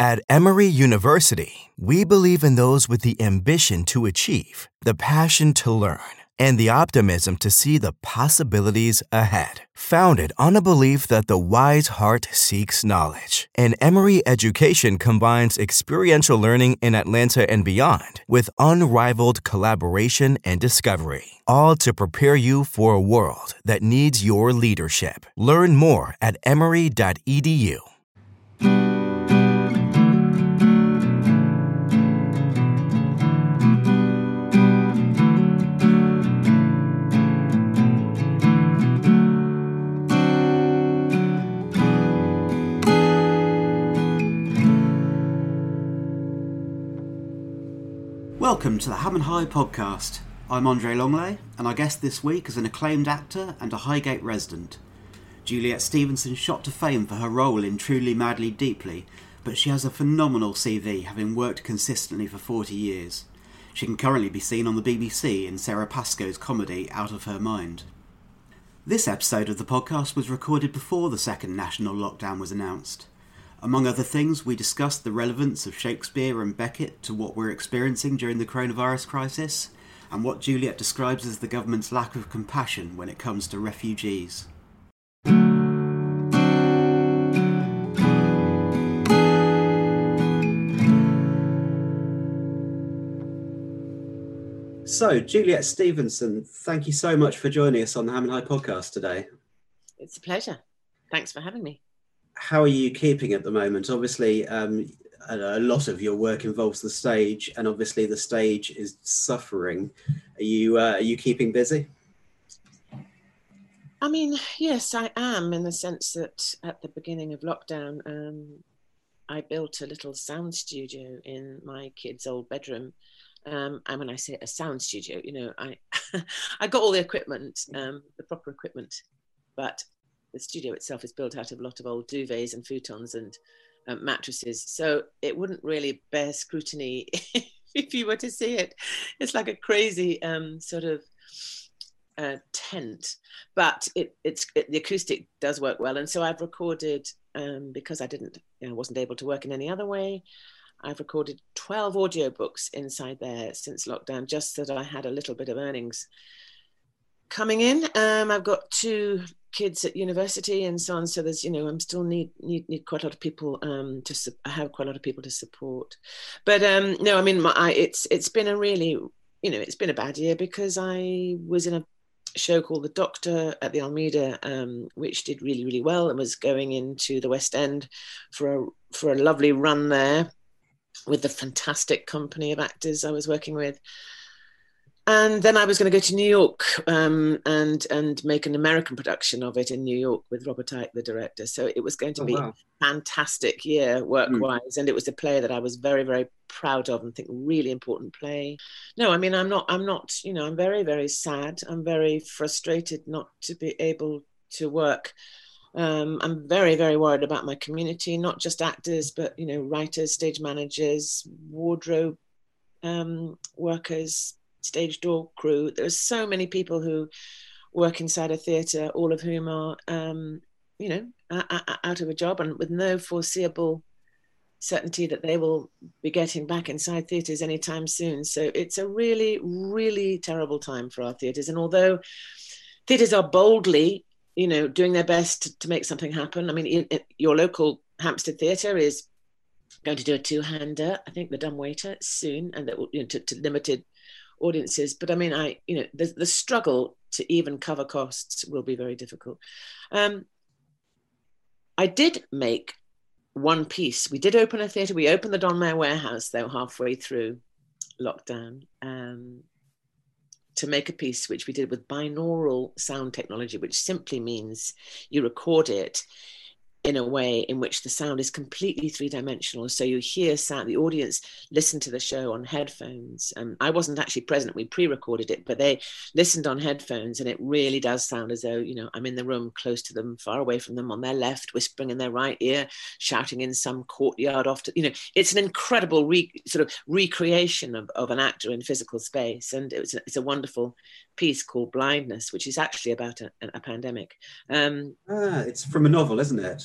At Emory University, we believe in those with the ambition to achieve, the passion to learn, and the optimism to see the possibilities ahead. Founded on a belief that the wise heart seeks knowledge, and Emory education combines experiential learning in Atlanta and beyond with unrivaled collaboration and discovery, all to prepare you for a world that needs your leadership. Learn more at emory.edu. Welcome to the Ham and High podcast. I'm Andre Longley, and our guest this week is an acclaimed actor and a Highgate resident. Juliet Stevenson shot to fame for her role in Truly, Madly, Deeply, but she has a phenomenal CV, having worked consistently for 40 years. She can currently be seen on the BBC in Sarah Pascoe's comedy Out of Her Mind. This episode of the podcast was recorded before the second national lockdown was announced. Among other things, we discussed the relevance of Shakespeare and Beckett to what we're experiencing during the coronavirus crisis, and what Juliet describes as the government's lack of compassion when it comes to refugees. So, Juliet Stevenson, thank you so much for joining us on the Ham and High podcast today. It's a pleasure. Thanks for having me. How are you keeping at the moment? Obviously, a lot of your work involves the stage, and obviously the stage is suffering. Are you keeping busy? I mean, yes, I am, in the sense that at the beginning of lockdown, I built a little sound studio in my kids' old bedroom. And when I say a sound studio, I I got all the equipment, the proper equipment, but the studio itself is built out of a lot of old duvets and futons and mattresses. So it wouldn't really bear scrutiny if you were to see it. It's like a crazy sort of tent, but the acoustic does work well. And so I've recorded, because I wasn't able to work in any other way, I've recorded 12 audiobooks inside there since lockdown, just so that I had a little bit of earnings coming in. I've got 2 kids at university and so on, so there's I'm still need quite a lot of people I have quite a lot of people to support, but no, I mean it's been a really it's been a bad year, because I was in a show called The Doctor at the Almeida, which did really, really well, and was going into the West End for a lovely run there with the fantastic company of actors I was working with. And then I was going to go to New York and make an American production of it in New York with Robert Icke, the director. So it was going to be a fantastic year work-wise. And it was a play that I was very, very proud of, and think really important play. No, I mean, I'm not, I'm very, very sad. I'm very frustrated not to be able to work. I'm very, very worried about my community, not just actors, but, writers, stage managers, wardrobe workers, stage door crew. There's so many people who work inside a theatre, all of whom are, out of a job and with no foreseeable certainty that they will be getting back inside theatres anytime soon. So it's a really, really terrible time for our theatres. And although theatres are boldly, doing their best to make something happen. I mean, your local Hampstead Theatre is going to do a 2-hander, I think, The Dumb Waiter, soon, and that will, to limited audiences. But I mean, the struggle to even cover costs will be very difficult. I did make one piece. We did open a theatre. We opened the Donmar Warehouse, though, halfway through lockdown, to make a piece which we did with binaural sound technology, which simply means you record it in a way in which the sound is completely 3-dimensional. So you hear sound, the audience listen to the show on headphones. I wasn't actually present, we pre-recorded it, but they listened on headphones, and it really does sound as though, I'm in the room close to them, far away from them, on their left, whispering in their right ear, shouting in some courtyard off to, it's an incredible recreation of an actor in physical space. And it's a wonderful piece called Blindness, which is actually about a pandemic. It's from a novel, isn't it?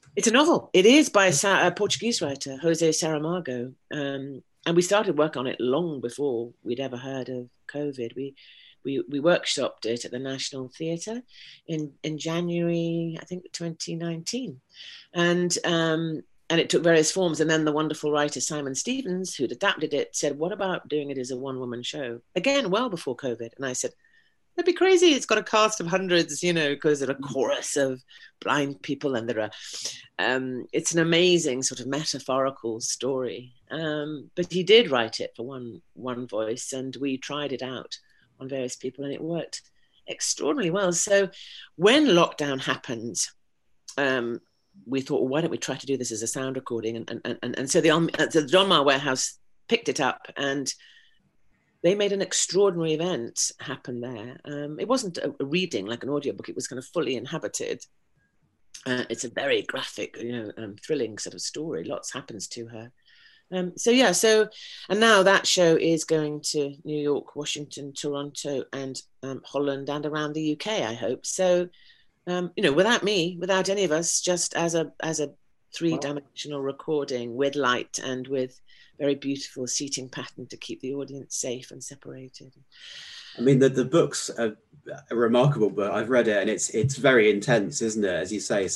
It's a novel. It is by a Portuguese writer, Jose Saramago. And we started work on it long before we'd ever heard of COVID. We workshopped it at the National Theatre in January, I think, 2019. And it took various forms. And then the wonderful writer Simon Stevens, who'd adapted it, said, what about doing it as a one-woman show? Again, well before COVID. And I said, that'd be crazy. It's got a cast of hundreds, because there are a chorus of blind people, and there are. It's an amazing sort of metaphorical story. But he did write it for one voice, and we tried it out on various people, and it worked extraordinarily well. So when lockdown happened, we thought, well, why don't we try to do this as a sound recording? And so the Donmar Warehouse picked it up, and they made an extraordinary event happen there. It wasn't a reading like an audiobook. It was kind of fully inhabited. It's a very graphic, thrilling sort of story. Lots happens to her. And now that show is going to New York, Washington, Toronto, and Holland, and around the UK, I hope. So, without any of us, just as a three-dimensional recording with light and with very beautiful seating pattern to keep the audience safe and separated. I mean, the books are remarkable, but I've read it and it's very intense, isn't it? As you say,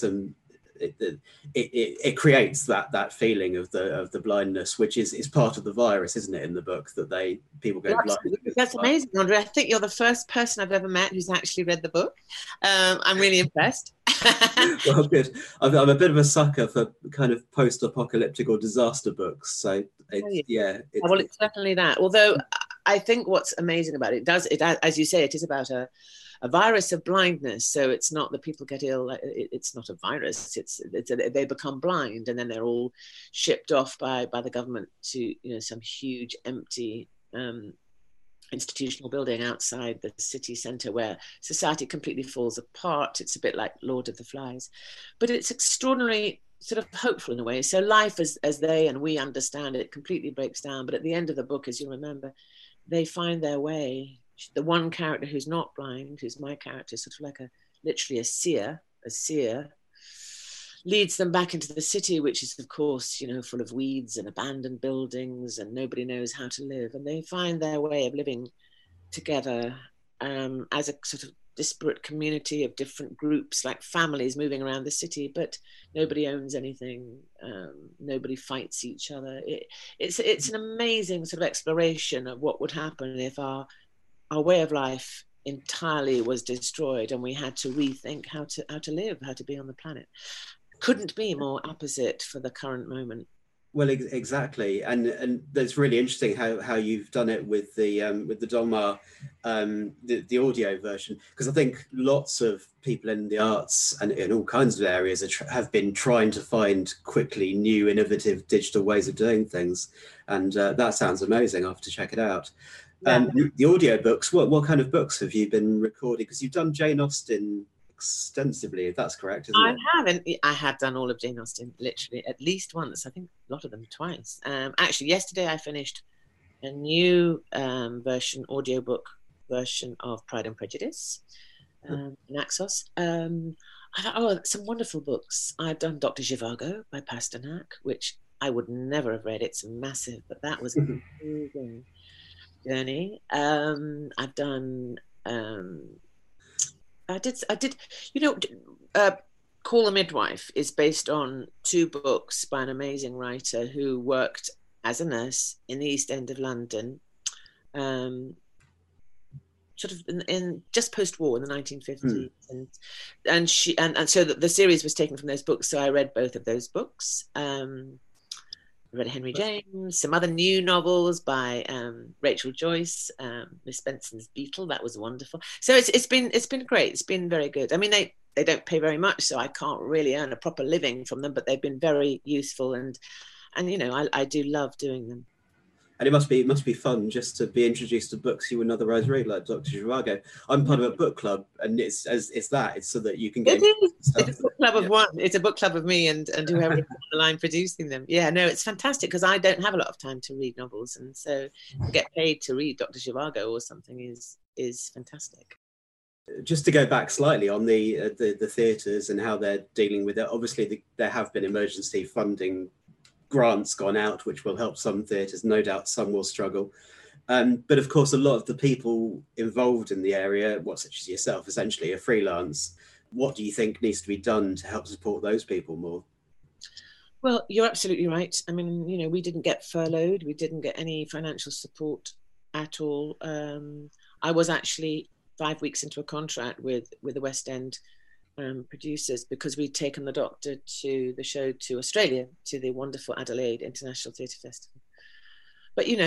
it creates that feeling of the blindness, which is part of the virus, isn't it? In the book, that people go blind. That's amazing, Andre. I think you're the first person I've ever met who's actually read the book. I'm really impressed. Well, good. I'm a bit of a sucker for kind of post-apocalyptic or disaster books, so it's certainly that. Although I think what's amazing about it, as you say, it is about a virus of blindness. So it's not that people get ill. It's not a virus. They become blind, and then they're all shipped off by the government to some huge empty institutional building outside the city centre where society completely falls apart. It's a bit like Lord of the Flies, but it's extraordinarily sort of hopeful in a way. So life as they and we understand it completely breaks down. But at the end of the book, as you remember, they find their way. The one character who's not blind, who's my character, sort of like literally a seer, leads them back into the city, which is, of course, full of weeds and abandoned buildings, and nobody knows how to live. And they find their way of living together as a sort of disparate community of different groups, like families moving around the city, but nobody owns anything. Nobody fights each other. It's an amazing sort of exploration of what would happen if our way of life entirely was destroyed and we had to rethink how to live, how to be on the planet. Couldn't be more opposite for the current moment. Well, exactly, and that's really interesting how you've done it with the Donmar, the audio version, because I think lots of people in the arts and in all kinds of areas have been trying to find quickly new, innovative digital ways of doing things, and that sounds amazing. I'll have to check it out. Yeah. The audio books, what kind of books have you been recording? Because you've done Jane Austen extensively, if that's correct, isn't it? I have done all of Jane Austen, literally at least once. I think a lot of them twice. Actually, yesterday I finished a new audiobook version of Pride and Prejudice, Naxos. I thought, some wonderful books. I've done Dr. Zhivago by Pasternak, which I would never have read. It's massive, but that was an amazing journey. I've done. I did. Call the Midwife is based on 2 books by an amazing writer who worked as a nurse in the East End of London, sort of in just post-war in the 1950s, and so the series was taken from those books. So I read both of those books. I read Henry James, some other new novels by Rachel Joyce, Miss Benson's Beetle. That was wonderful. So it's been great. It's been very good. I mean, they don't pay very much, so I can't really earn a proper living from them, but they've been very useful, and I do love doing them. And it must be fun just to be introduced to books you wouldn't otherwise read, like Dr. Zhivago. I'm part of a book club, and it's so that you can get. It's a book club of one. It's a book club of me and whoever is on the line producing them. Yeah, no, it's fantastic because I don't have a lot of time to read novels, and so to get paid to read Dr. Zhivago or something is fantastic. Just to go back slightly on the theatres and how they're dealing with it, obviously there have been emergency funding grants gone out, which will help some theatres. No doubt some will struggle. But of course, a lot of the people involved in the area, such as yourself, essentially are freelance. What do you think needs to be done to help support those people more? Well, you're absolutely right. I mean, we didn't get furloughed. We didn't get any financial support at all. I was actually 5 weeks into a contract with the West End producers, because we'd taken the Doctor to the show to Australia, to the wonderful Adelaide International Theatre Festival. But we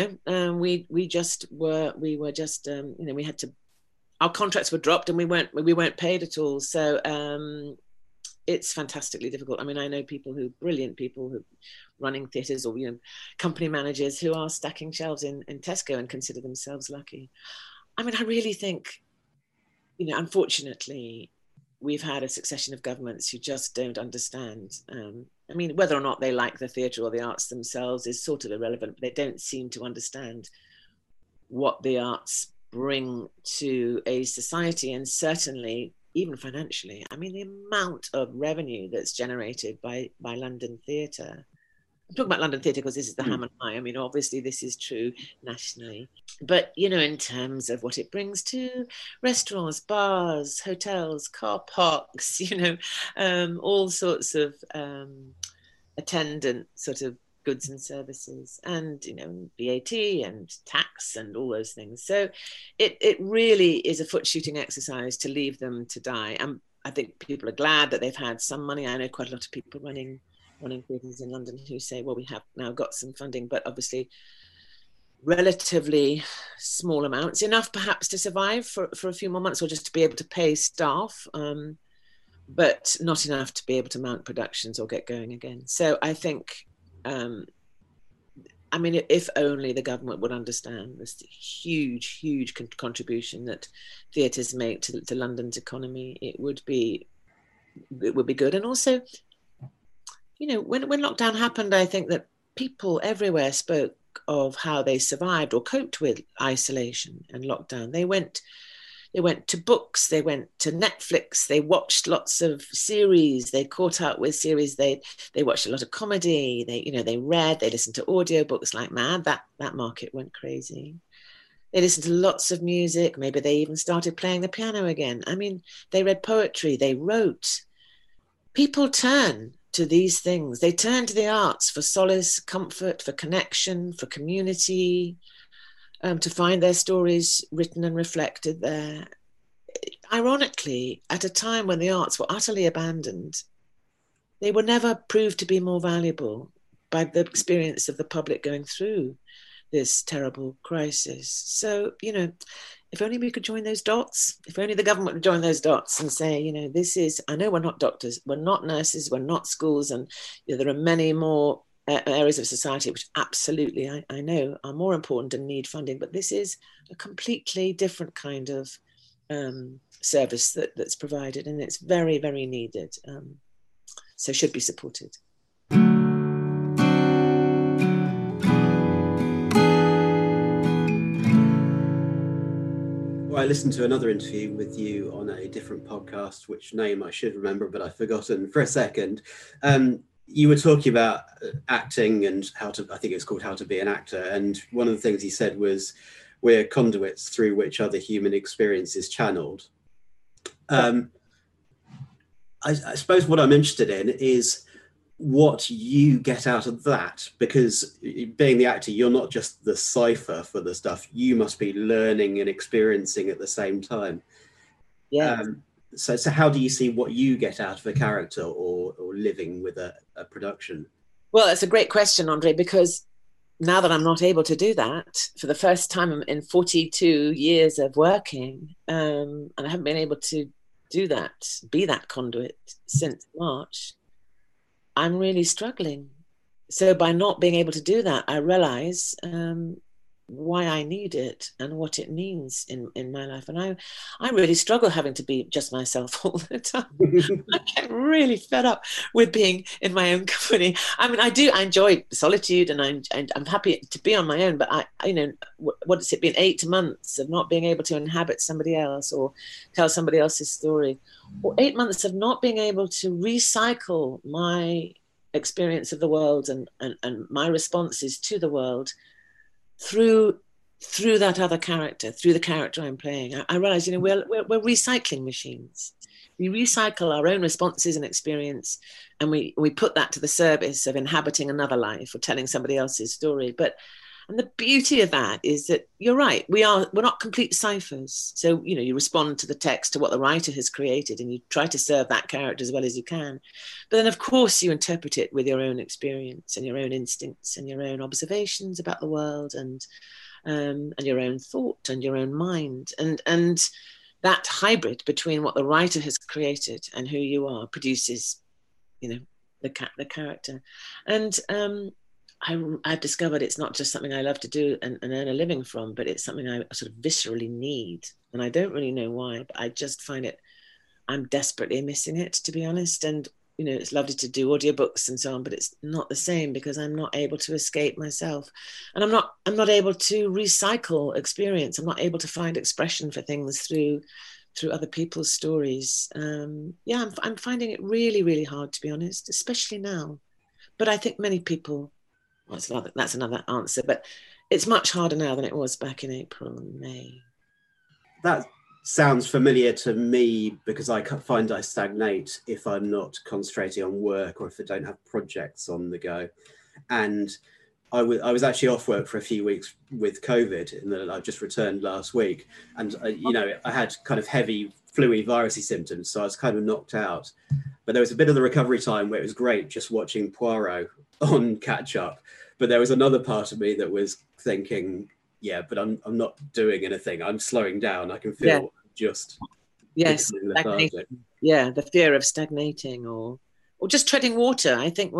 had to, our contracts were dropped and we weren't paid at all. So it's fantastically difficult. I mean, I know brilliant people who running theatres, or company managers who are stacking shelves in Tesco and consider themselves lucky. I mean, I really think, unfortunately, we've had a succession of governments who just don't understand. I mean, whether or not they like the theatre or the arts themselves is sort of irrelevant, but they don't seem to understand what the arts bring to a society, and certainly even financially. I mean, the amount of revenue that's generated by London theatre. I'm talking about London theatre because this is the ham and high. I mean, obviously this is true nationally. But, in terms of what it brings to restaurants, bars, hotels, car parks, all sorts of attendant sort of goods and services, and, VAT and tax and all those things. So it really is a foot shooting exercise to leave them to die. And I think people are glad that they've had some money. I know quite a lot of people running theatres in London who say, well, we have now got some funding, but obviously relatively small amounts, enough perhaps to survive for a few more months, or just to be able to pay staff, but not enough to be able to mount productions or get going again. So I think, if only the government would understand this huge contribution that theatres make to London's economy, it would be good. And also, when lockdown happened, I think that people everywhere spoke of how they survived or coped with isolation and lockdown. They went to books, they went to Netflix, they watched lots of series, they caught up with series, they watched a lot of comedy, they read, they listened to audiobooks like mad. That market went crazy. They listened to lots of music, maybe they even started playing the piano again. I mean, they read poetry, they wrote. People turn to these things. They turn to the arts for solace, comfort, for connection, for community, to find their stories written and reflected there. Ironically, at a time when the arts were utterly abandoned, they were never proved to be more valuable by the experience of the public going through this terrible crisis. So, if only we could join those dots, if only the government would join those dots and say, this is, I know we're not doctors, we're not nurses, we're not schools, and there are many more areas of society which absolutely, I know, are more important and need funding, but this is a completely different kind of service that's provided, and it's very, very needed, so should be supported. I listened to another interview with you on a different podcast, which name I should remember, but I've forgotten for a second. You were talking about acting and I think it was called How to Be an Actor. And one of the things you said was, we're conduits through which other human experience is channeled. I suppose what I'm interested in is what you get out of that, because being the actor, you're not just the cipher for the stuff, you must be learning and experiencing at the same time. Yeah. So how do you see what you get out of a character or living with a production? Well, it's a great question, Andre, because now that I'm not able to do that for the first time in 42 years of working, and I haven't been able to do that, be that conduit since March, I'm really struggling. So by not being able to do that, I realize why I need it and what it means in my life. And I really struggle having to be just myself all the time. I get really fed up with being in my own company. I mean, I enjoy solitude, and I'm happy to be on my own, but what has it been, 8 months of not being able to inhabit somebody else or tell somebody else's story, or 8 months of not being able to recycle my experience of the world and my responses to the world through that other character, through the character I'm playing. I realize, we're recycling machines. We recycle our own responses and experience, and we put that to the service of inhabiting another life or telling somebody else's story. And the beauty of that is that you're right, we're not complete ciphers. So, you respond to the text, to what the writer has created, and you try to serve that character as well as you can. But then, of course, you interpret it with your own experience and your own instincts and your own observations about the world, and your own thought and your own mind. And that hybrid between what the writer has created and who you are produces, the character. And I've discovered it's not just something I love to do and earn a living from, but it's something I sort of viscerally need. And I don't really know why, but I just find I'm desperately missing it, to be honest. And, it's lovely to do audiobooks and so on, but it's not the same because I'm not able to escape myself. And I'm not able to recycle experience. I'm not able to find expression for things through other people's stories. I'm finding it really, really hard, to be honest, especially now. But I think many people, that's another answer, but it's much harder now than it was back in April and May. That sounds familiar to me because I find I stagnate if I'm not concentrating on work or if I don't have projects on the go. And I was actually off work for a few weeks with COVID, and then I just returned last week. And, I had kind of heavy flu-y virusy symptoms, so I was kind of knocked out. But there was a bit of the recovery time where it was great just watching Poirot on catch up. But there was another part of me that was thinking, yeah, but I'm not doing anything. I'm slowing down. I can feel just lethargic. Yeah, the fear of stagnating or just treading water. I think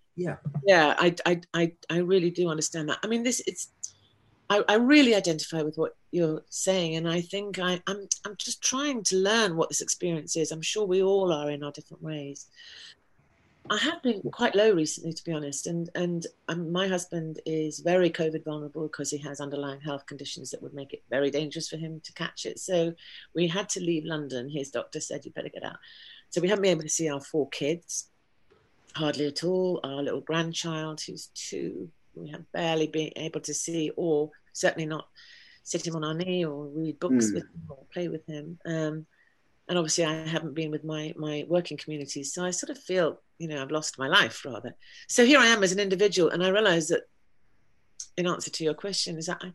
I really do understand that. I mean, I really identify with what you're saying, and I think I'm just trying to learn what this experience is. I'm sure we all are in our different ways. I have been quite low recently, to be honest, and my husband is very COVID vulnerable because he has underlying health conditions that would make it very dangerous for him to catch it. So we had to leave London. His doctor said, you better get out. So we haven't been able to see our 4 kids, hardly at all. Our little grandchild, who's 2, we have barely been able to see, or certainly not sit him on our knee or read books with him or play with him. And obviously I haven't been with my working communities. So I sort of feel, I've lost my life rather. So here I am as an individual, and I realize that in answer to your question is that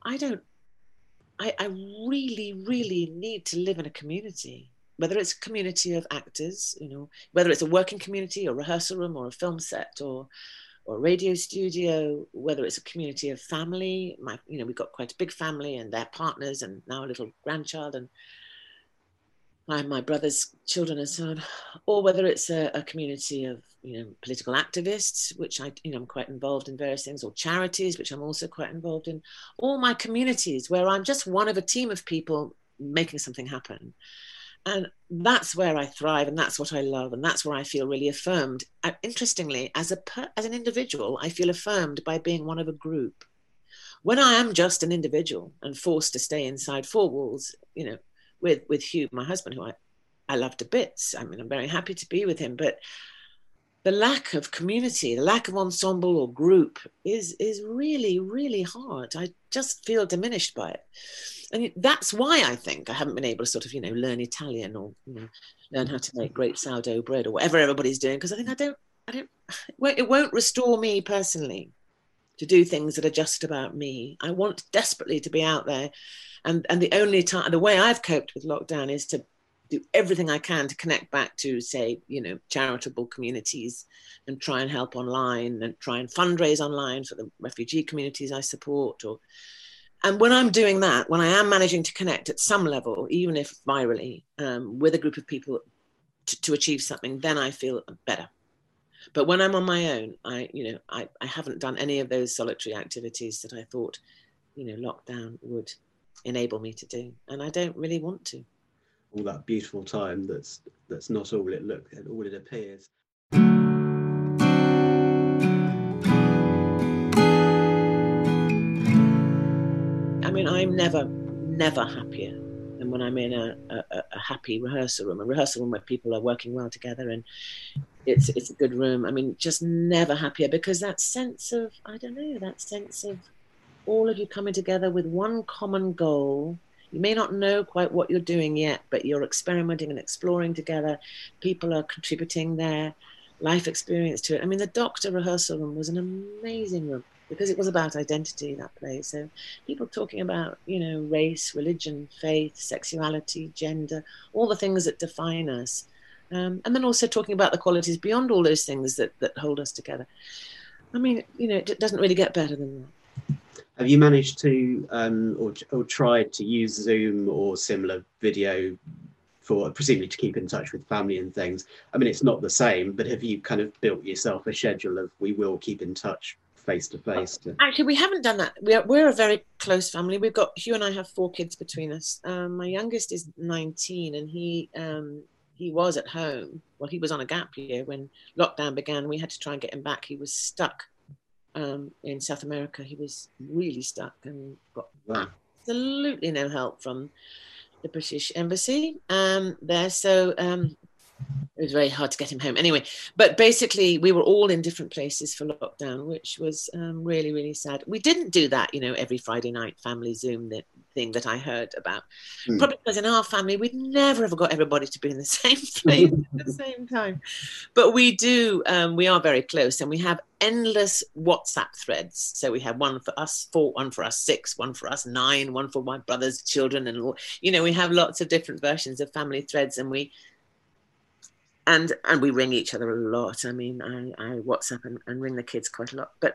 I really, really need to live in a community, whether it's a community of actors, whether it's a working community or rehearsal room or a film set or a radio studio, whether it's a community of family. We've got quite a big family and their partners and now a little grandchild and my brother's children and so on, or whether it's a community of political activists, which I'm quite involved in various things, or charities, which I'm also quite involved in, or my communities where I'm just one of a team of people making something happen. And that's where I thrive, and that's what I love, and that's where I feel really affirmed. Interestingly, as an individual, I feel affirmed by being one of a group. When I am just an individual and forced to stay inside 4 walls, with Hugh, my husband, who I love to bits. I mean, I'm very happy to be with him, but the lack of community, the lack of ensemble or group is really, really hard. I just feel diminished by it. And that's why I think I haven't been able to sort of, learn Italian or learn how to make great sourdough bread or whatever everybody's doing, because I think it won't restore me personally to do things that are just about me. I want desperately to be out there. And the way I've coped with lockdown is to do everything I can to connect back to, say, charitable communities and try and help online and try and fundraise online for the refugee communities I support. And when I'm doing that, when I am managing to connect at some level, even if virally, with a group of people to achieve something, then I feel better. But when I'm on my own, I haven't done any of those solitary activities that I thought, lockdown would enable me to do, and I don't really want to. All that beautiful time that's not all it appears. I mean, I'm never happier than when I'm in a happy rehearsal room where people are working well together and it's a good room. I mean, just never happier, because that sense of all of you coming together with one common goal. You may not know quite what you're doing yet, but you're experimenting and exploring together. People are contributing their life experience to it. I mean, the Doctor rehearsal room was an amazing room, because it was about identity, that play. So people talking about, race, religion, faith, sexuality, gender, all the things that define us. And then also talking about the qualities beyond all those things that hold us together. I mean, it doesn't really get better than that. Have you managed to, or tried to use Zoom or similar video for, presumably to keep in touch with family and things? I mean, it's not the same, but have you kind of built yourself a schedule of, we will keep in touch face to face? Actually, we haven't done that. We're a very close family. Hugh and I have 4 kids between us. My youngest is 19, and he was at home. Well, he was on a gap year when lockdown began. We had to try and get him back. He was stuck in South America. He was really stuck and got absolutely no help from the British Embassy there. So it was very hard to get him home. Anyway, but basically we were all in different places for lockdown, which was really, really sad. We didn't do that, every Friday night family Zoom thing that I heard about. Probably because in our family, we'd never ever got everybody to be in the same place at the same time. But we do, we are very close, and we have endless WhatsApp threads. So we have one for us 4, one for us 6, one for us 9, one for my brother's children. And, we have lots of different versions of family threads, and we ring each other a lot. I mean, I WhatsApp and ring the kids quite a lot. But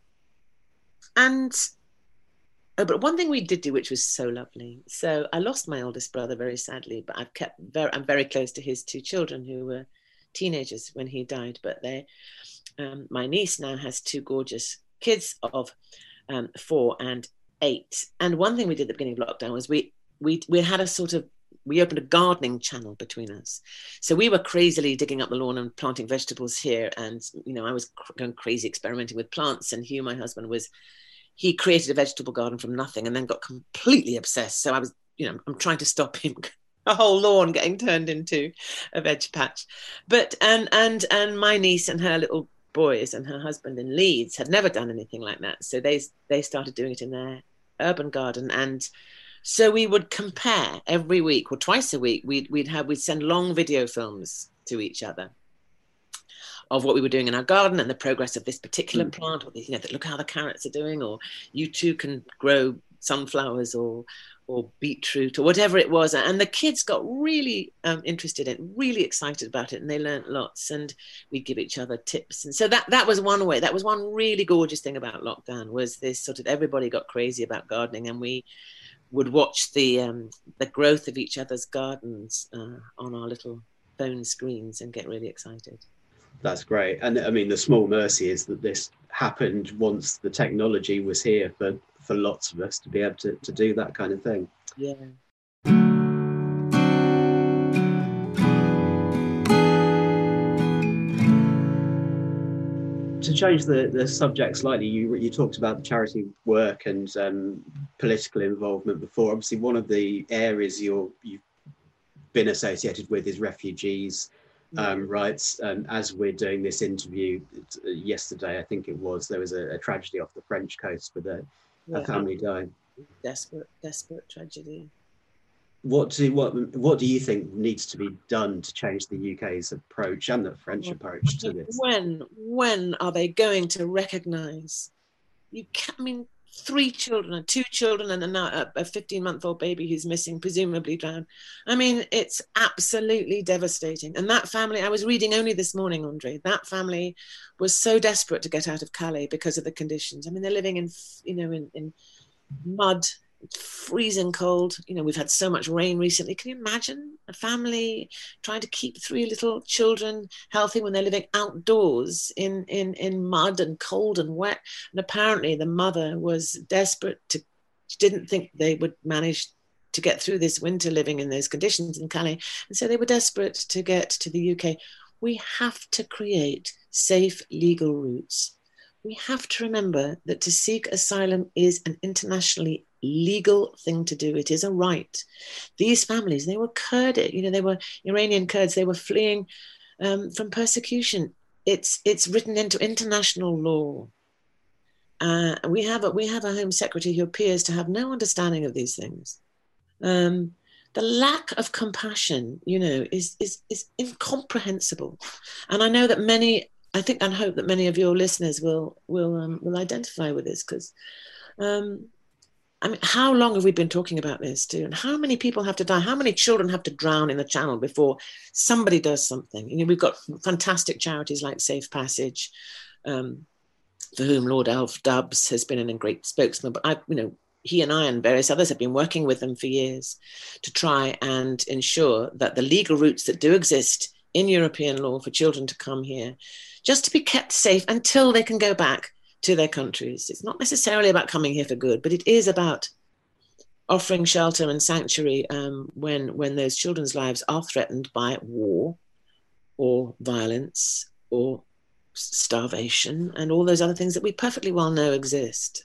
but one thing we did do, which was so lovely. So I lost my oldest brother very sadly, but I'm very close to his 2 children who were teenagers when he died. But my niece now has 2 gorgeous kids of 4 and 8. And one thing we did at the beginning of lockdown was we had we opened a gardening channel between us. So we were crazily digging up the lawn and planting vegetables here. And, I was going crazy experimenting with plants. And Hugh, my husband, he created a vegetable garden from nothing and then got completely obsessed. So I was, I'm trying to stop him, a whole lawn getting turned into a veg patch. But, and my niece and her little boys and her husband in Leeds had never done anything like that. So they started doing it in their urban garden. And so we would compare every week or twice a week. We'd send long video films to each other of what we were doing in our garden and the progress of this particular plant, or look how the carrots are doing, or you too can grow sunflowers or beetroot or whatever it was. And the kids got really interested in it, really excited about it, and they learned lots, and we'd give each other tips. And so that was one way. That was one really gorgeous thing about lockdown, was this sort of, everybody got crazy about gardening, and we would watch the growth of each other's gardens on our little phone screens and get really excited. That's great. And I mean, the small mercy is that this happened once the technology was here for lots of us to be able to do that kind of thing. Yeah. To change the subject slightly, you talked about charity work and political involvement before. Obviously, one of the areas you've been associated with is refugees' rights. As we're doing this interview, yesterday, I think it was, there was a tragedy off the French coast with a family dying. Desperate tragedy. What do you think needs to be done to change the UK's approach and the French approach to this? When are they going to recognise? 3 children, 2 children, and now a 15-month-old baby who's missing, presumably drowned. I mean, it's absolutely devastating. And that family, I was reading only this morning, Andre, that family was so desperate to get out of Calais because of the conditions. I mean, they're living in mud. It's freezing cold. We've had so much rain recently. Can you imagine a family trying to keep 3 little children healthy when they're living outdoors in mud and cold and wet? And apparently the mother was desperate to didn't think they would manage to get through this winter living in those conditions in Calais. And so they were desperate to get to the UK. We have to create safe legal routes. We have to remember that to seek asylum is an internationally legal thing to do. It is a right. These families, they were Kurdish, they were Iranian Kurds. They were fleeing from persecution. It's written into international law. We have a Home Secretary who appears to have no understanding of these things. The lack of compassion, is incomprehensible. And I know that I think and hope that many of your listeners will identify with this, because how long have we been talking about this too? And how many people have to die? How many children have to drown in the Channel before somebody does something? We've got fantastic charities like Safe Passage, for whom Lord Alf Dubs has been a great spokesman. But he and I and various others have been working with them for years to try and ensure that the legal routes that do exist in European law for children to come here, just to be kept safe until they can go back to their countries. It's not necessarily about coming here for good, but it is about offering shelter and sanctuary when those children's lives are threatened by war or violence or starvation and all those other things that we perfectly well know exist.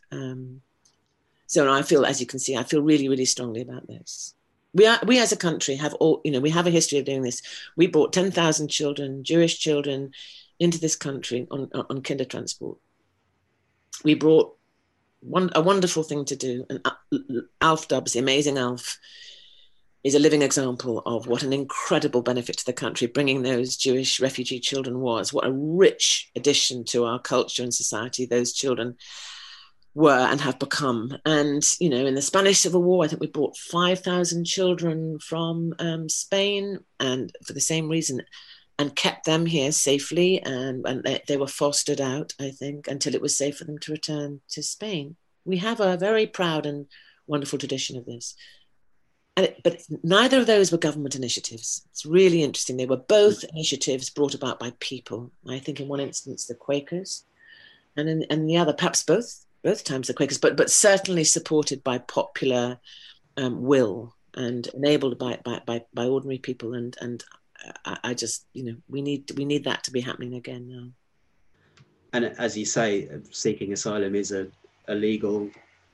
So I feel, as you can see, I feel really, really strongly about this. We as a country have we have a history of doing this. We brought 10,000 children, Jewish children, into this country on kinder transport. We brought a wonderful thing to do. And Alf Dubs, the amazing Alf, is a living example of what an incredible benefit to the country bringing those Jewish refugee children was. What a rich addition to our culture and society those children were and have become. And, in the Spanish Civil War, I think we brought 5,000 children from Spain, and for the same reason, and kept them here safely. And they were fostered out, I think, until it was safe for them to return to Spain. We have a very proud and wonderful tradition of this. But neither of those were government initiatives. It's really interesting. They were both initiatives brought about by people. I think in one instance, the Quakers, and in the other, perhaps both times the Quakers, but certainly supported by popular will and enabled by ordinary people. And I just, we need that to be happening again now. And as you say, seeking asylum is a legal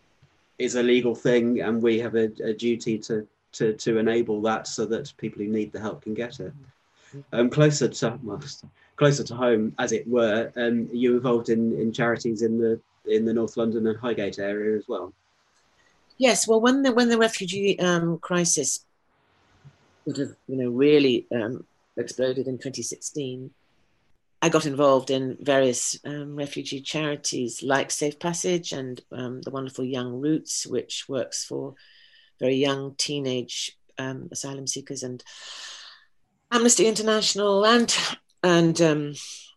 thing, and we have a duty to enable that so that people who need the help can get it. Closer to home, as it were, you involved in charities in the North London and Highgate area as well. Yes, well, when the refugee crisis sort of really exploded in 2016, I got involved in various refugee charities like Safe Passage and the wonderful Young Roots, which works for very young teenage asylum seekers, and Amnesty International and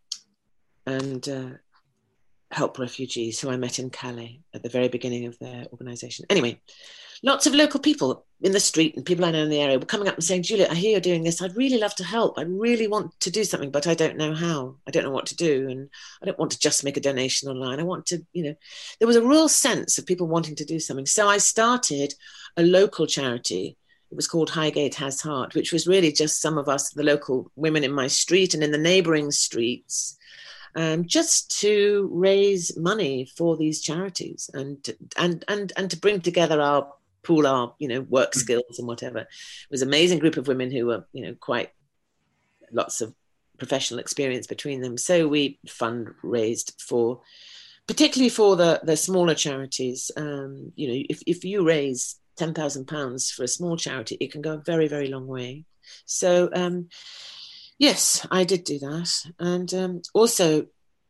Help Refugees, who I met in Calais at the very beginning of their organisation. Anyway, lots of local people in the street and people I know in the area were coming up and saying, Julia, I hear you're doing this. I'd really love to help. I really want to do something, but I don't know how. I don't know what to do. And I don't want to just make a donation online. I want to, there was a real sense of people wanting to do something. So I started a local charity. It was called Highgate Has Heart, which was really just some of us, the local women in my street and in the neighbouring streets, just to raise money for these charities and to bring together our work skills and whatever. It was an amazing group of women who were, quite lots of professional experience between them. So we fundraised particularly for the smaller charities. If you raise £10,000 for a small charity, it can go a very, very long way. So, yes, I did do that. And also,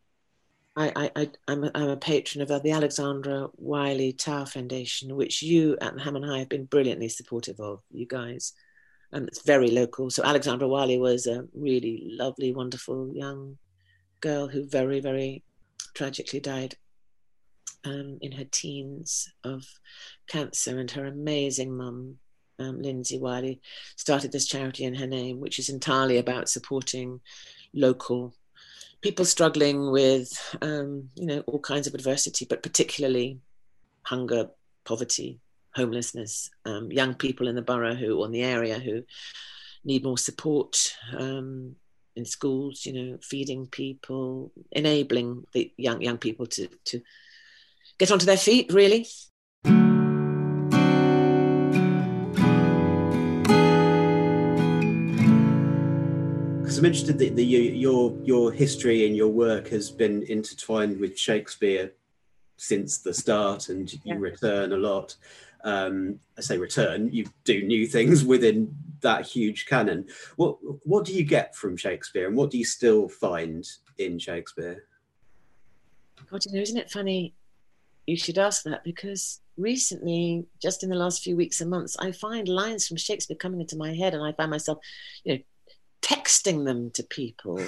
I'm a patron of the Alexandra Wiley Tower Foundation, which you at the Ham and High have been brilliantly supportive of, you guys. It's very local. So Alexandra Wiley was a really lovely, wonderful young girl who very, very tragically died in her teens of cancer, and her amazing mum, Lindsay Wiley, started this charity in her name, which is entirely about supporting local people struggling with, all kinds of adversity, but particularly hunger, poverty, homelessness, young people in the borough or in the area who need more support in schools, feeding people, enabling the young people to get onto their feet, really. Because I'm interested that your history and your work has been intertwined with Shakespeare since the start, and you return a lot. I say return, you do new things within that huge canon. What do you get from Shakespeare, and what do you still find in Shakespeare? God, isn't it funny you should ask that, because recently, just in the last few weeks and months, I find lines from Shakespeare coming into my head, and I find myself, texting them to people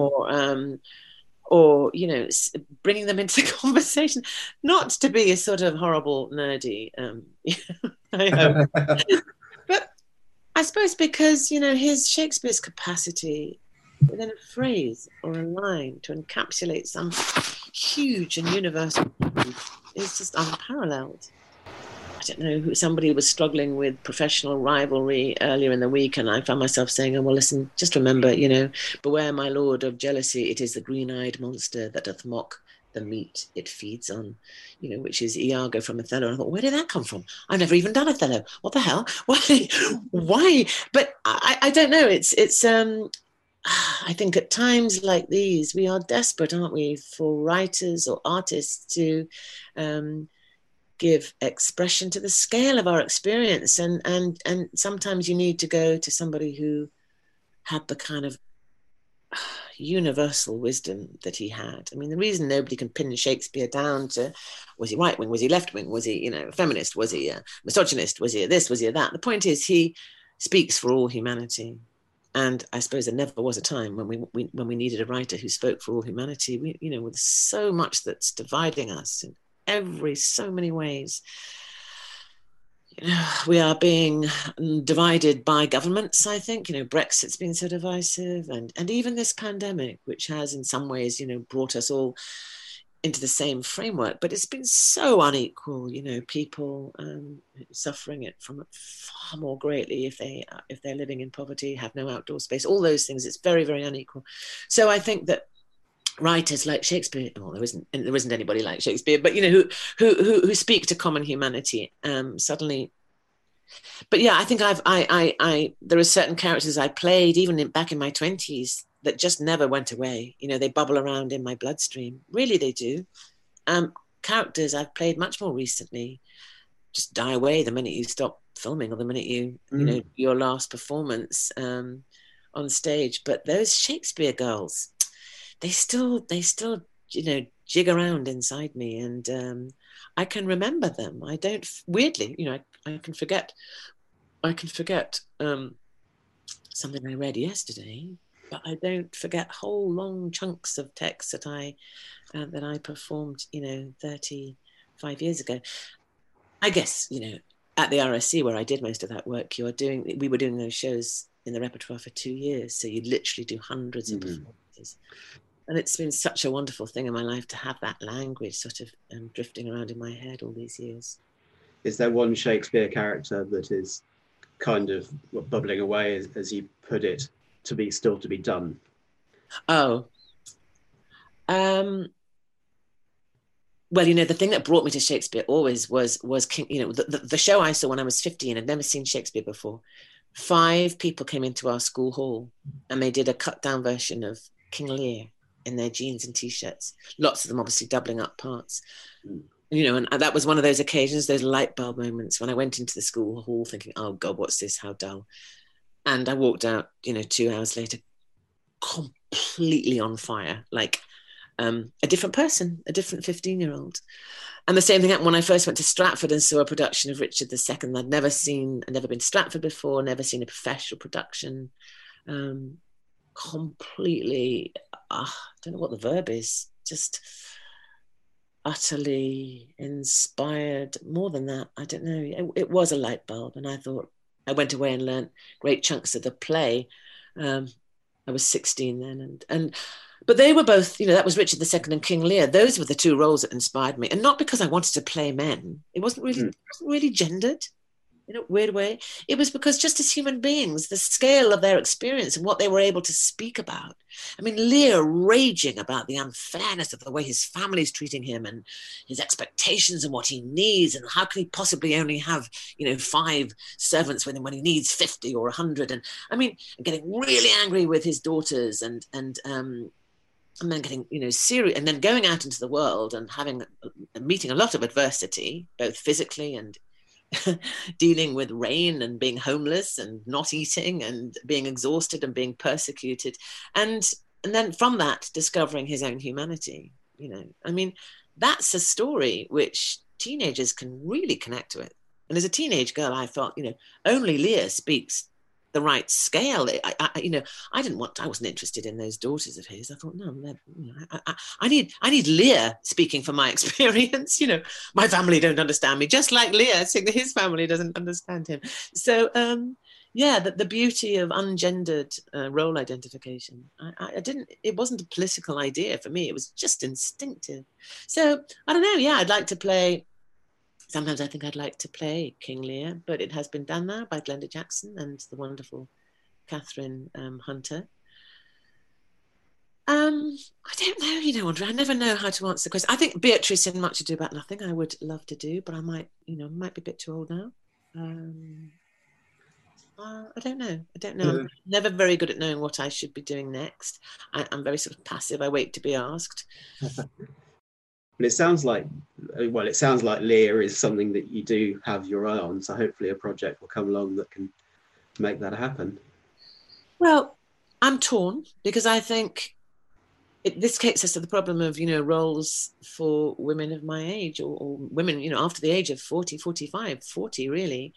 or bringing them into conversation, not to be a sort of horrible nerdy, I hope. But I suppose because, his Shakespeare's capacity within a phrase or a line to encapsulate some huge and universal is just unparalleled. I don't know, somebody was struggling with professional rivalry earlier in the week, and I found myself saying, well, listen, just remember, beware, my lord, of jealousy. It is the green-eyed monster that doth mock the meat it feeds on, which is Iago from Othello. And I thought, where did that come from? I've never even done Othello. What the hell? Why? But I don't know. It's I think at times like these, we are desperate, aren't we, for writers or artists to give expression to the scale of our experience, and sometimes you need to go to somebody who had the kind of universal wisdom that he had. I mean, the reason nobody can pin Shakespeare down to, was he right wing, was he left wing, was he a feminist, was he a misogynist, was he a this, was he a that? The point is, he speaks for all humanity. And I suppose there never was a time when we needed a writer who spoke for all humanity. With so much that's dividing us in so many ways. We are being divided by governments, I think. Brexit's been so divisive, and even this pandemic, which has in some ways, brought us all into the same framework, but it's been so unequal. People suffering it from it far more greatly if they're living in poverty, have no outdoor space, all those things. It's very, very unequal. So I think that writers like Shakespeare, well, there isn't anybody like Shakespeare, but who speak to common humanity suddenly. But yeah, I think there are certain characters I played even back in my 20s that just never went away. They bubble around in my bloodstream. Really, they do. Characters I've played much more recently just die away the minute you stop filming, or the minute your last performance on stage. But those Shakespeare girls, they still jig around inside me, and I can remember them. I don't, weirdly, I can forget something I read yesterday, but I don't forget whole long chunks of text that I performed 35 years ago. I guess at the RSC, where I did most of that work, we were doing those shows in the repertoire for 2 years, so you'd literally do hundreds of performances. And it's been such a wonderful thing in my life to have that language sort of drifting around in my head all these years. Is there one Shakespeare character that is kind of bubbling away, as you put it, still to be done? Oh. Well, the thing that brought me to Shakespeare always was King. The show I saw when I was 15, I'd never seen Shakespeare before. 5 people came into our school hall and they did a cut down version of King Lear in their jeans and t-shirts. Lots of them obviously doubling up parts. And that was one of those occasions, those light bulb moments when I went into the school hall thinking, oh God, what's this? How dull. And I walked out, 2 hours later, completely on fire, like a different person, a different 15-year-old. And the same thing happened when I first went to Stratford and saw a production of Richard II. I'd never been to Stratford before, never seen a professional production. Completely, I don't know what the verb is, just utterly inspired. More than that, I don't know. It was a light bulb, and I went away and learned great chunks of the play. I was 16 then, But they were both, that was Richard II and King Lear. Those were the two roles that inspired me. And not because I wanted to play men. It wasn't really gendered in a weird way. It was because just as human beings, the scale of their experience and what they were able to speak about. I mean, Lear raging about the unfairness of the way his family's treating him and his expectations and what he needs, and how can he possibly only have, 5 servants with him when he needs 50 or 100. And I mean, getting really angry with his daughters and then getting, serious, and then going out into the world and meeting a lot of adversity, both physically and dealing with rain and being homeless and not eating and being exhausted and being persecuted. And then from that, discovering his own humanity, I mean, that's a story which teenagers can really connect with. And as a teenage girl, I thought, only Lear speaks the right scale. I wasn't interested in those daughters of his. I thought, no, I need Lear speaking from my experience. My family don't understand me, just like Lear saying that his family doesn't understand him. So, the beauty of ungendered role identification. It wasn't a political idea for me. It was just instinctive. So I don't know. Yeah, I'd like to play. Sometimes I think I'd like to play King Lear, but it has been done now by Glenda Jackson and the wonderful Catherine Hunter. I don't know, Andre. I never know how to answer the question. I think Beatrice in Much Ado About Nothing I would love to do, but I might be a bit too old now. I don't know. I'm never very good at knowing what I should be doing next. I'm very sort of passive. I wait to be asked. But it sounds like Lear is something that you do have your eye on. So hopefully a project will come along that can make that happen. Well, I'm torn because I think this takes us to the problem of, roles for women of my age or women, after the age of 40, 45, 40 really.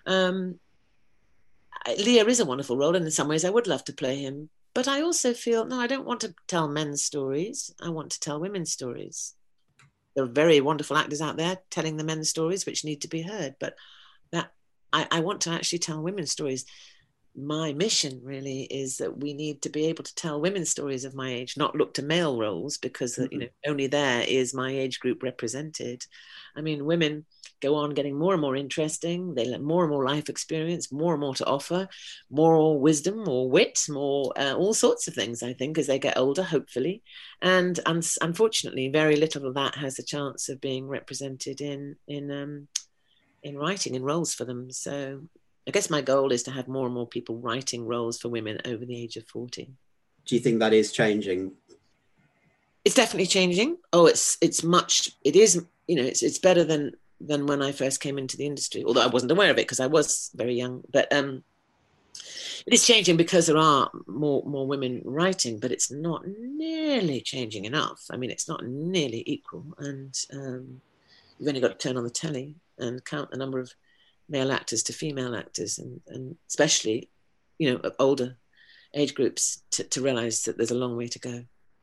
Lear is a wonderful role, and in some ways I would love to play him. But I also feel, no, I don't want to tell men's stories. I want to tell women's stories. There are very wonderful actors out there telling the men's stories which need to be heard, but I want to actually tell women's stories. My mission really is that we need to be able to tell women's stories of my age, not look to male roles, because only there is my age group represented. I mean, women go on getting more and more interesting. They let more and more life experience, more and more to offer, more wisdom, more wit, more all sorts of things, I think, as they get older, hopefully. And unfortunately, very little of that has a chance of being represented in writing, in roles for them. So I guess my goal is to have more and more people writing roles for women over the age of 40. Do you think that is changing? It's definitely changing. Oh, it's better than when I first came into the industry, although I wasn't aware of it because I was very young. But it is changing because there are more women writing, but it's not nearly changing enough. I mean, it's not nearly equal. And you've only got to turn on the telly and count the number of male actors to female actors, and especially, older age groups to realize that there's a long way to go.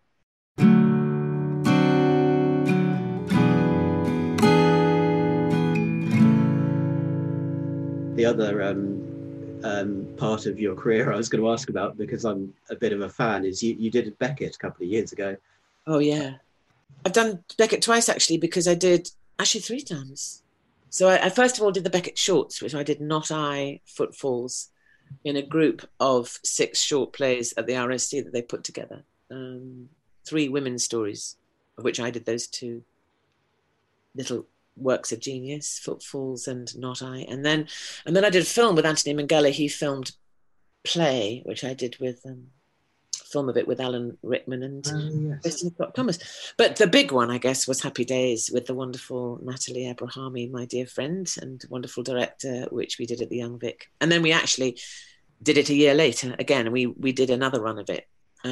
The other part of your career I was going to ask about, because I'm a bit of a fan, is you did Beckett a couple of years ago. Oh, yeah. I've done Beckett twice, actually, because I did, actually 3 times. So I first of all did the Beckett shorts, which I did Not I, Footfalls, in a group of 6 short plays at the RSC that they put together. 3 women's stories, of which I did those 2 little works of genius, Footfalls and Not I. And then I did a film with Anthony Minghella. He filmed Play, which I did with film of it with Alan Rickman and Kristen Scott Thomas. But the big one, I guess, was Happy Days with the wonderful Natalie Abrahami, my dear friend and wonderful director, which we did at the Young Vic. And then we actually did it a year later. Again, we did another run of it,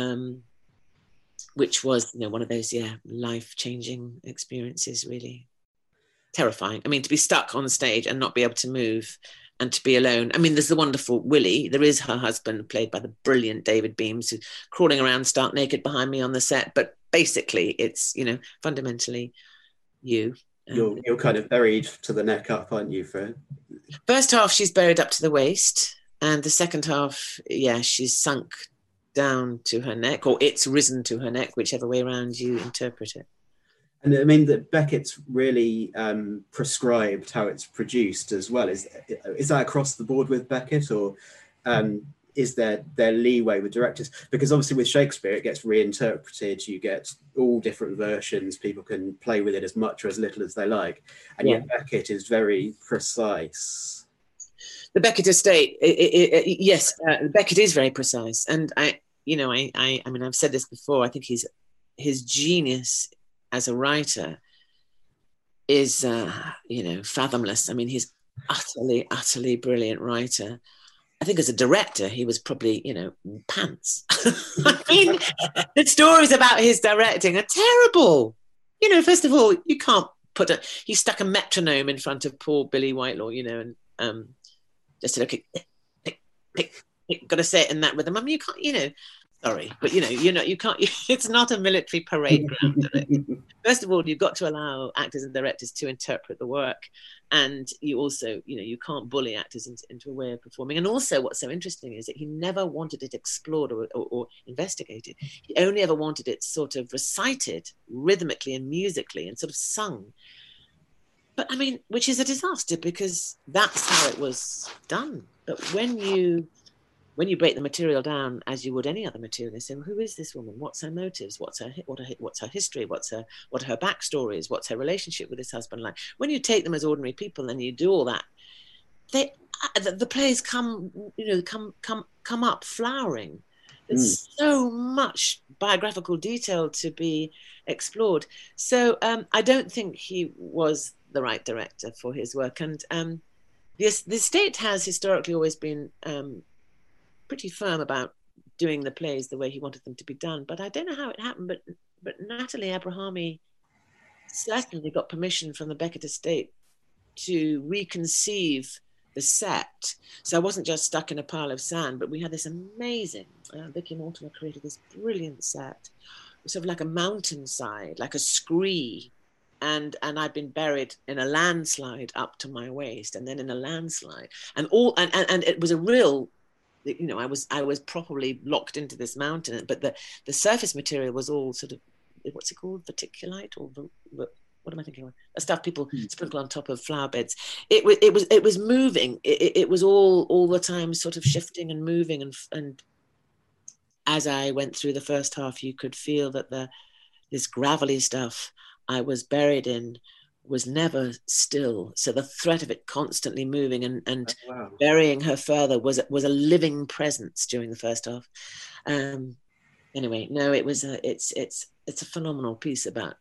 which was, one of those, life-changing experiences, really. Terrifying. I mean, to be stuck on stage and not be able to move and to be alone. I mean, there's the wonderful Willie. There is her husband, played by the brilliant David Beams, who's crawling around stark naked behind me on the set. But basically, it's, fundamentally you. You're kind of buried to the neck up, aren't you, Fred? First half, she's buried up to the waist. And the second half, she's sunk down to her neck, or it's risen to her neck, whichever way around you interpret it. And I mean that Beckett's really prescribed how it's produced as well. Is that across the board with Beckett, or is there leeway with directors? Because obviously with Shakespeare it gets reinterpreted, you get all different versions, people can play with it as much or as little as they like, and yet Beckett is very precise. The Beckett estate, yes, Beckett is very precise, and I mean I've said this before, I think his genius as a writer is fathomless. I mean, he's utterly brilliant writer. I think as a director, he was probably, pants. I mean, the stories about his directing are terrible. First of all, you can't he stuck a metronome in front of poor Billy Whitelaw, and just to look at, pick, got to say it in that rhythm. I mean, you can't, sorry, but you can't. It's not a military parade ground. First of all, you've got to allow actors and directors to interpret the work, and you also, you can't bully actors into a way of performing. And also, what's so interesting is that he never wanted it explored or investigated. He only ever wanted it sort of recited rhythmically and musically and sort of sung. But I mean, which is a disaster because that's how it was done. But when you break the material down as you would any other material, they say, well, who is this woman? What's her motives? What's her history? What are her backstories? What's her relationship with this husband like? When you take them as ordinary people and you do all that, the plays come up flowering. There's so much biographical detail to be explored. So I don't think he was the right director for his work. And the estate has historically always been pretty firm about doing the plays the way he wanted them to be done. But I don't know how it happened, but Natalie Abrahami certainly got permission from the Beckett estate to reconceive the set. So I wasn't just stuck in a pile of sand, but we had this amazing, Vicky Mortimer created this brilliant set, sort of like a mountainside, like a scree. And I'd been buried in a landslide up to my waist, and then in a landslide, and it was a real, I was properly locked into this mountain, but the surface material was all sort of, what's it called, verticulite, or what am I thinking of? The stuff people sprinkle on top of flower beds. It was moving. It was all the time sort of shifting and moving, and as I went through the first half, you could feel that this gravelly stuff I was buried in was never still. So the threat of it constantly moving and burying her further was a living presence during the first half. Anyway, no, it's a phenomenal piece about,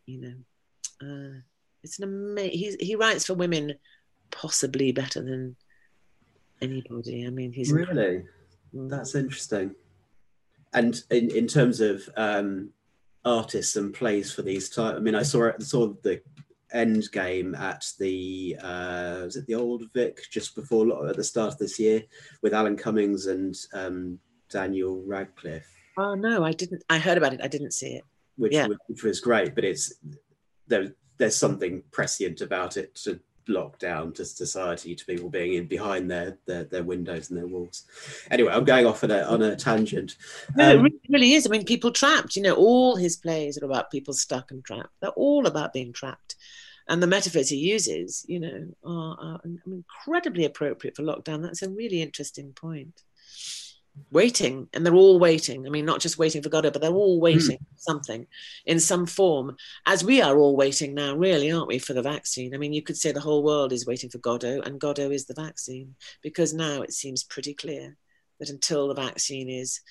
it's an amazing, he writes for women possibly better than anybody. I mean, he's really, that's interesting. And in terms of artists and plays for these types, I mean, I saw the End Game at the was it the Old Vic just before, at the start of this year, with Alan Cummings and Daniel Radcliffe. Oh no, I didn't. I heard about it. I didn't see it. Which was great, but there's something prescient about it, to lockdown, to society, to people being in behind their windows and their walls. Anyway, I'm going off on a tangent. No, it really is. I mean, people trapped. All his plays are about people stuck and trapped. They're all about being trapped, and the metaphors he uses, are incredibly appropriate for lockdown. That's a really interesting point. Waiting, and they're all waiting. I mean, not just waiting for Godot, but they're all waiting for something in some form, as we are all waiting now, really, aren't we, for the vaccine? I mean, you could say the whole world is waiting for Godot, and Godot is the vaccine, because now it seems pretty clear that until the vaccine is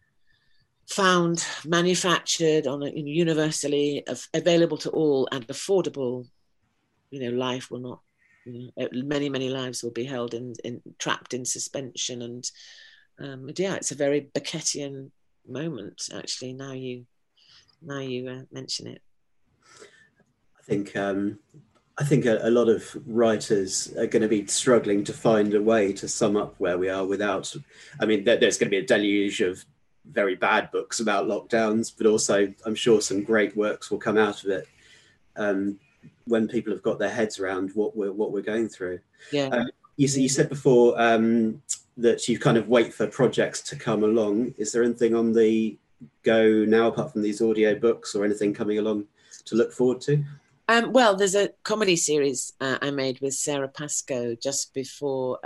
found, manufactured, universally available to all and affordable, life will not, many, many lives will be held in trapped in suspension. And it's a very Beckettian moment, actually. Now you mention it. I think a lot of writers are going to be struggling to find a way to sum up where we are without. I mean, there's going to be a deluge of very bad books about lockdowns, but also I'm sure some great works will come out of it when people have got their heads around what we're going through. Yeah. You said before. that you kind of wait for projects to come along. Is there anything on the go now, apart from these audio books, or anything coming along to look forward to? Well, there's a comedy series I made with Sarah Pascoe just before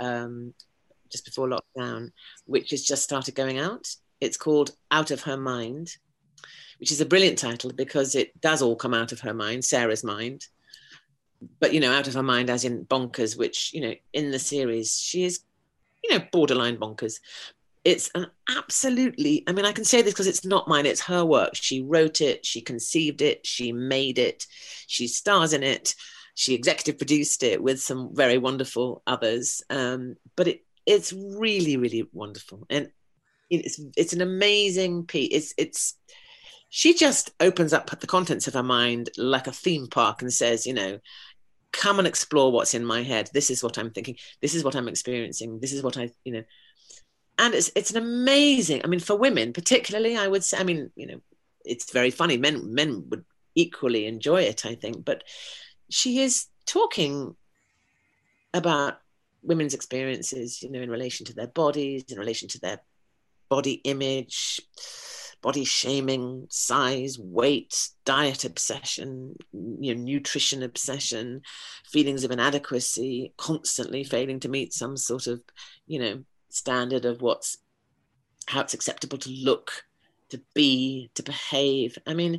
lockdown, which has just started going out. It's called Out of Her Mind, which is a brilliant title because it does all come out of her mind, Sarah's mind. But, out of her mind as in bonkers, which, in the series, she is, borderline bonkers. It's an absolutely, I can say this because it's not mine, it's her work. She wrote it, she conceived it, she made it, she stars in it, she executive produced it with some very wonderful others. But it's really, really wonderful. And it's an amazing piece. She just opens up the contents of her mind like a theme park and says, come and explore what's in my head. This is what I'm thinking. This is what I'm experiencing. This is what and it's an amazing, for women particularly, I would say, it's very funny. Men would equally enjoy it, I think, but she is talking about women's experiences, in relation to their bodies, in relation to their body image, body shaming, size, weight, diet obsession, nutrition obsession, feelings of inadequacy, constantly failing to meet some sort of, standard of how it's acceptable to look, to be, to behave.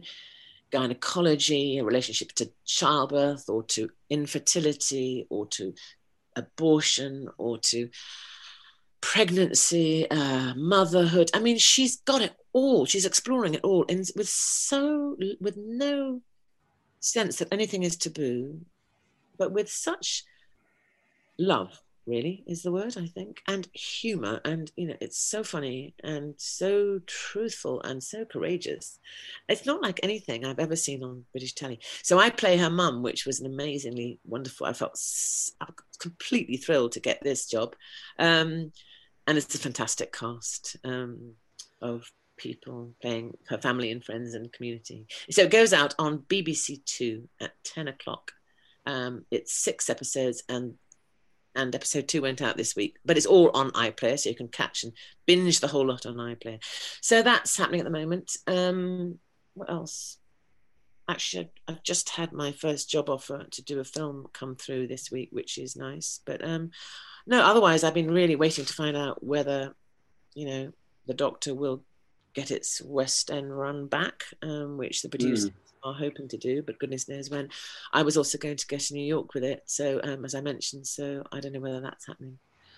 Gynecology, a relationship to childbirth or to infertility or to abortion or to pregnancy, motherhood. She's got it all. She's exploring it all, and with no sense that anything is taboo, but with such love, really, is the word, I think, and humor. And, it's so funny and so truthful and so courageous. It's not like anything I've ever seen on British telly. So I play her mum, which was an amazingly wonderful, I felt completely thrilled to get this job. And it's a fantastic cast of people playing her family and friends and community. So it goes out on BBC Two at 10 o'clock. It's 6 episodes and episode 2 went out this week, but it's all on iPlayer, so you can catch and binge the whole lot on iPlayer. So that's happening at the moment. What else? Actually, I've just had my first job offer to do a film come through this week, which is nice. But no, otherwise I've been really waiting to find out whether, The Doctor will get its West End run back, which the producers are hoping to do, but goodness knows when. I was also going to go to New York with it, so as I mentioned, so I don't know whether that's happening.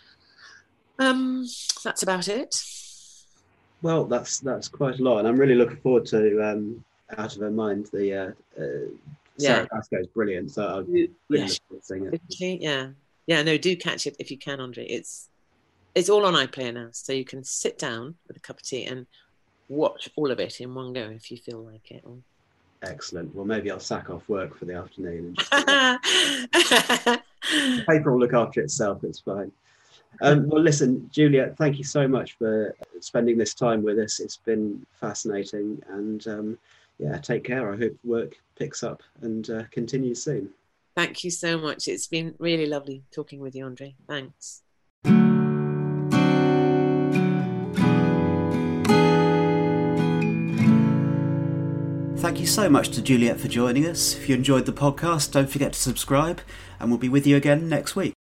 That's about it. Well, that's quite a lot, and I'm really looking forward to Out of Her Mind. The Sarah Pascoe is brilliant, so I'll really look forward to seeing it. No, do catch it if you can, Andre. It's all on iPlayer now, so you can sit down with a cup of tea and watch all of it in one go if you feel like it. Excellent. Well, maybe I'll sack off work for the afternoon. And the paper will look after itself. It's fine. Well, listen, Juliet, thank you so much for spending this time with us. It's been fascinating. And take care. I hope work picks up and continues soon. Thank you so much. It's been really lovely talking with you, Andre. Thanks. Thank you so much to Juliet for joining us. If you enjoyed the podcast, don't forget to subscribe, and we'll be with you again next week.